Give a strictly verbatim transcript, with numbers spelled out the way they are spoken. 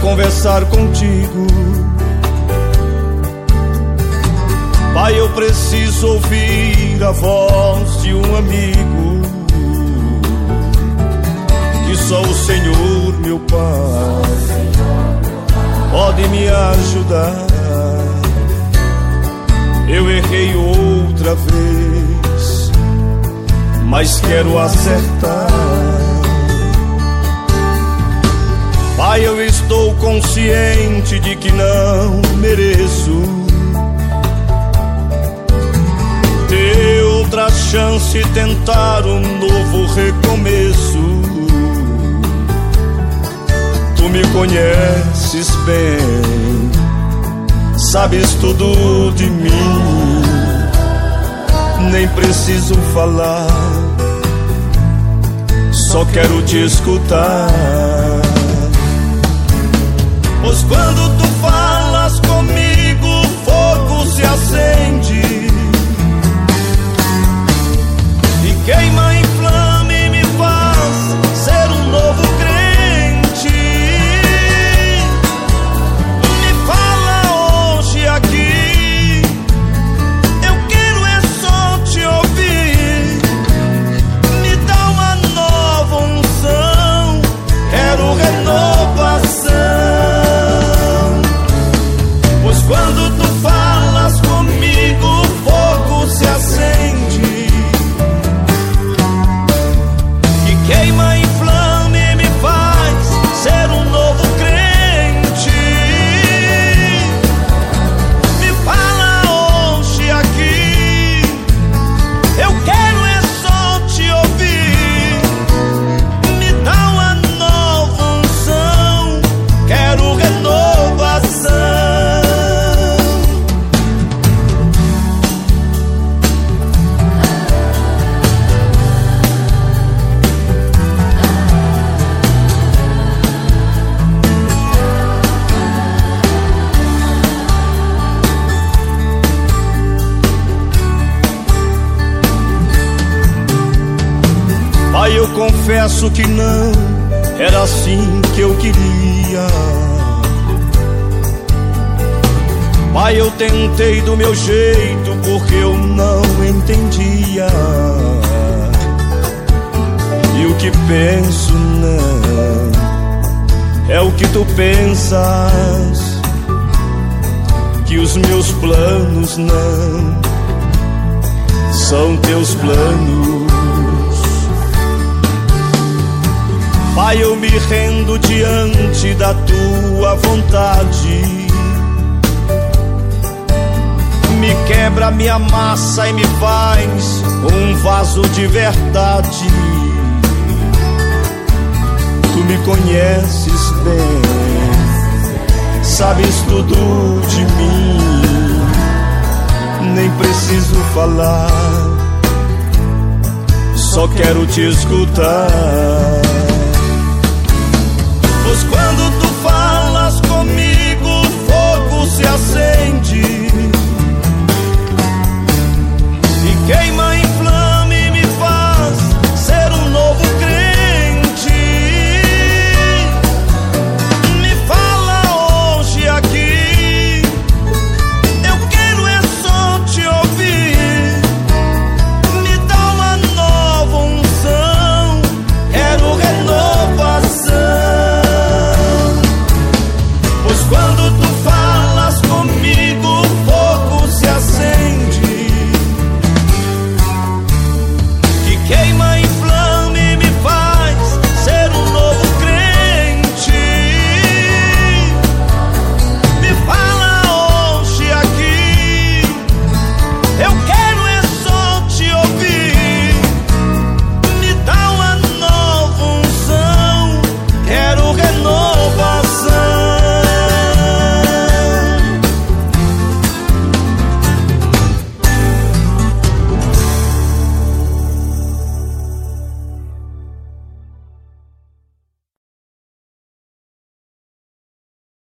conversar contigo. Pai, eu preciso ouvir a voz de um amigo, que só o Senhor, meu Pai, pode me ajudar. Eu errei outra vez, mas quero acertar. Pai, eu estou consciente de que não mereço ter outra chance e tentar um novo recomeço. Tu me conheces bem, sabes tudo de mim, nem preciso falar, só quero te escutar. Pois quando tu falas comigo, o fogo se acende e queima, inflama e me faz ser um novo crente. Me fala hoje aqui, eu quero é só te ouvir. Me dá uma nova unção, quero renovação. Pois quando tu falas comigo, o fogo se acende e queima, inflama e me faz ser um novo crente. Me fala hoje aqui, eu quero é só te ouvir. Me dá uma nova unção, quero renovação. Pai, eu confesso que não era assim que eu queria. Pai, eu tentei do meu jeito porque eu não entendia. E o que penso não é o que tu pensas, que os meus planos não são teus planos. Pai, eu me rendo diante da tua vontade. Me quebra, me amassa e me faz um vaso de verdade. Tu me conheces bem, sabes tudo de mim, nem preciso falar, só quero te escutar.